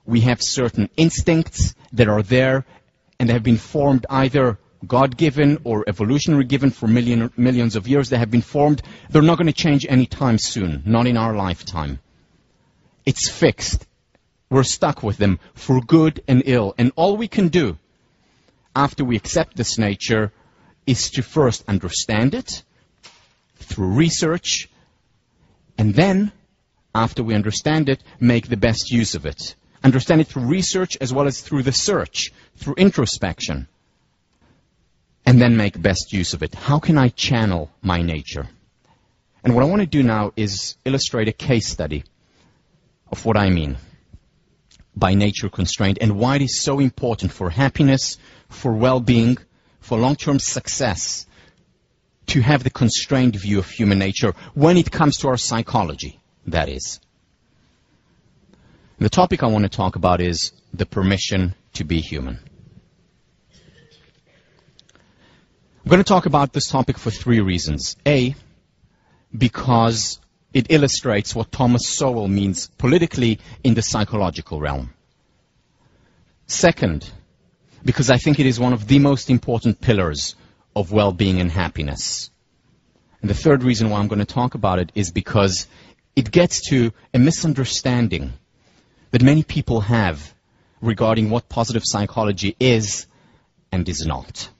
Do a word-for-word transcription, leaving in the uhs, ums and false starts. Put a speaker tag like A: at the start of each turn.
A: We have certain instincts that are there and they have been formed either God-given or evolutionary given for million, millions of years. They have been formed. They're not going to change anytime soon, not in our lifetime. It's fixed. We're stuck with them for good and ill. And all we can do after we accept this nature is to first understand it through research, and then, after we understand it, make the best use of it. Understand it through research as well as through the search, through introspection, and then make best use of it. How can I channel my nature? And what I want to do now is illustrate a case study of what I mean by nature constraint and why it is so important for happiness, for well-being, for long-term success to have the constrained view of human nature when it comes to our psychology, that is. The topic I want to talk about is the permission to be human. I'm going to talk about this topic for three reasons. A, because it illustrates what Thomas Sowell means politically in the psychological realm. Second, because I think it is one of the most important pillars of well-being and happiness. And the third reason why I'm going to talk about it is because it gets to a misunderstanding that many people have regarding what positive psychology is and is not.